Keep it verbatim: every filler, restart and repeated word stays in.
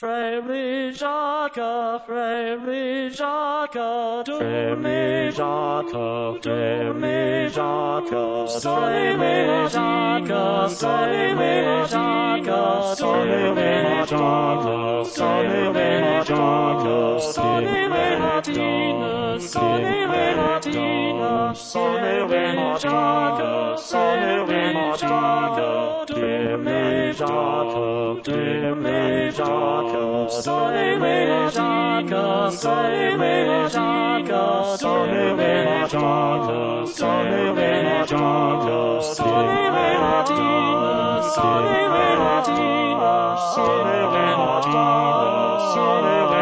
Frère Jacques, Frère Jacques, Frère Jacques, Frère Jacques, Frère Jacques, Frère Jacques, Frère Jacques, Frère Jacques, Sonnez matines, sonnez matines, sonnez Jacques, sonnez Jacques, Frère Jacques, Frère Jacques, sonnez Jacques, sonnez Jacques, sonnez Jacques, sonnez Jacques, sonnez matines, sonnez matines, sonnez matines, sonnez